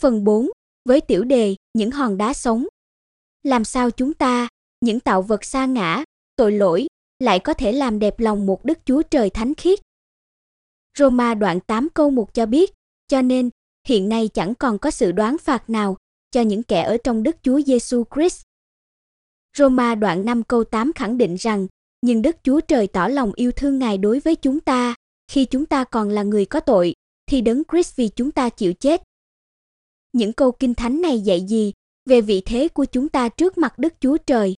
Phần 4. Với tiểu đề, những hòn đá sống. Làm sao chúng ta, những tạo vật sa ngã, tội lỗi, lại có thể làm đẹp lòng một Đức Chúa Trời thánh khiết? Roma đoạn 8 câu 1 cho biết, cho nên, hiện nay chẳng còn có sự đoán phạt nào cho những kẻ ở trong Đức Chúa Giêsu Christ. Roma đoạn 5 câu 8 khẳng định rằng, nhưng Đức Chúa Trời tỏ lòng yêu thương Ngài đối với chúng ta, khi chúng ta còn là người có tội, thì Đấng Christ vì chúng ta chịu chết. Những câu kinh thánh này dạy gì về vị thế của chúng ta trước mặt Đức Chúa Trời?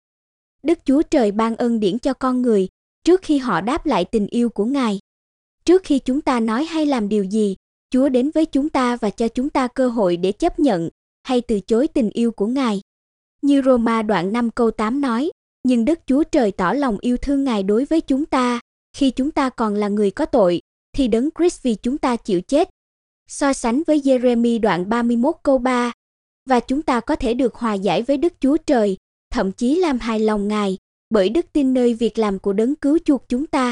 Đức Chúa Trời ban ân điển cho con người trước khi họ đáp lại tình yêu của Ngài. Trước khi chúng ta nói hay làm điều gì, Chúa đến với chúng ta và cho chúng ta cơ hội để chấp nhận hay từ chối tình yêu của Ngài. Như Roma đoạn 5 câu 8 nói, nhưng Đức Chúa Trời tỏ lòng yêu thương Ngài đối với chúng ta, khi chúng ta còn là người có tội, thì Đấng Christ vì chúng ta chịu chết. So sánh với Giê-rê-mi đoạn 31 câu 3, và chúng ta có thể được hòa giải với Đức Chúa Trời, thậm chí làm hài lòng Ngài, bởi đức tin nơi việc làm của Đấng cứu chuộc chúng ta.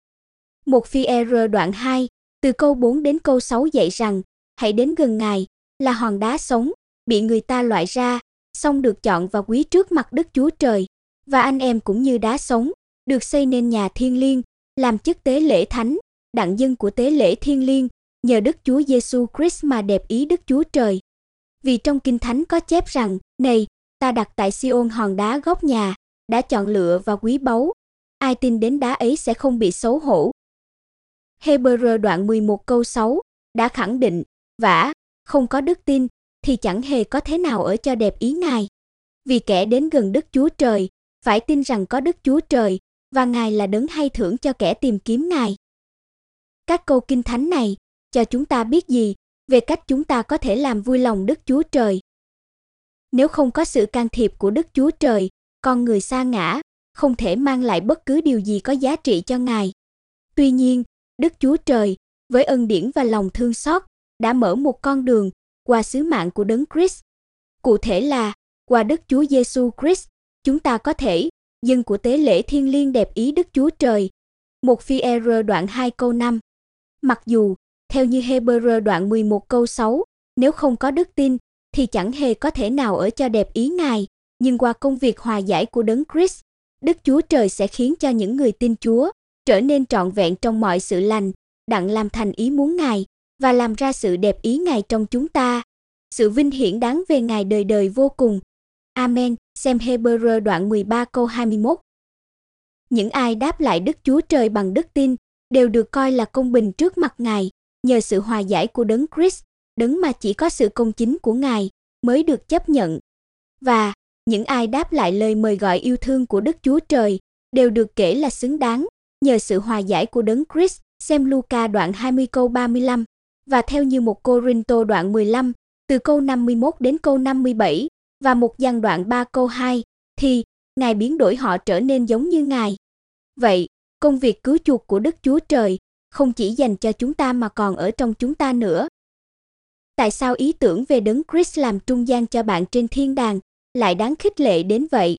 1 Phi-e-rơ đoạn 2, từ câu 4 đến câu 6 dạy rằng, hãy đến gần Ngài, là hòn đá sống, bị người ta loại ra, xong được chọn và quý trước mặt Đức Chúa Trời, và anh em cũng như đá sống, được xây nên nhà thiêng liêng, làm chức tế lễ thánh, đặng dân của tế lễ thiêng liêng, nhờ Đức Chúa Giêsu Christ mà đẹp ý Đức Chúa Trời. Vì trong Kinh Thánh có chép rằng, này, ta đặt tại Sion hòn đá góc nhà, đã chọn lựa và quý báu, ai tin đến đá ấy sẽ không bị xấu hổ. Hê-bơ-rơ đoạn 11 câu 6 đã khẳng định, vả, không có đức tin, thì chẳng hề có thế nào ở cho đẹp ý Ngài. Vì kẻ đến gần Đức Chúa Trời, phải tin rằng có Đức Chúa Trời, và Ngài là đấng hay thưởng cho kẻ tìm kiếm Ngài. Các câu Kinh Thánh này cho chúng ta biết gì về cách chúng ta có thể làm vui lòng Đức Chúa Trời? Nếu không có sự can thiệp của Đức Chúa Trời, con người sa ngã, không thể mang lại bất cứ điều gì có giá trị cho Ngài. Tuy nhiên, Đức Chúa Trời, với ân điển và lòng thương xót, đã mở một con đường qua sứ mạng của Đấng Christ. Cụ thể là, qua Đức Chúa Giêsu Christ, chúng ta có thể dâng của tế lễ thiêng liêng đẹp ý Đức Chúa Trời. 1 Phi-e-rơ đoạn 2 câu 5. Mặc dù, theo như Hê-bơ-rơ đoạn 11 câu 6, nếu không có đức tin, thì chẳng hề có thể nào ở cho đẹp ý Ngài, nhưng qua công việc hòa giải của Đấng Christ, Đức Chúa Trời sẽ khiến cho những người tin Chúa trở nên trọn vẹn trong mọi sự lành, đặng làm thành ý muốn Ngài, và làm ra sự đẹp ý Ngài trong chúng ta. Sự vinh hiển đáng về Ngài đời đời vô cùng. Amen. Xem Hê-bơ-rơ đoạn 13 câu 21. Những ai đáp lại Đức Chúa Trời bằng đức tin, đều được coi là công bình trước mặt Ngài, nhờ sự hòa giải của Đấng Christ, đấng mà chỉ có sự công chính của Ngài mới được chấp nhận. Và, những ai đáp lại lời mời gọi yêu thương của Đức Chúa Trời, đều được kể là xứng đáng, nhờ sự hòa giải của Đấng Christ, xem Luca đoạn 20 câu 35, và theo như 1 Cô-rinh-tô đoạn 15, từ câu 51 đến câu 57, và 1 Giăng đoạn 3 câu 2, thì, Ngài biến đổi họ trở nên giống như Ngài. Vậy, công việc cứu chuộc của Đức Chúa Trời không chỉ dành cho chúng ta mà còn ở trong chúng ta nữa. Tại sao ý tưởng về Đấng Christ làm trung gian cho bạn trên thiên đàng lại đáng khích lệ đến vậy?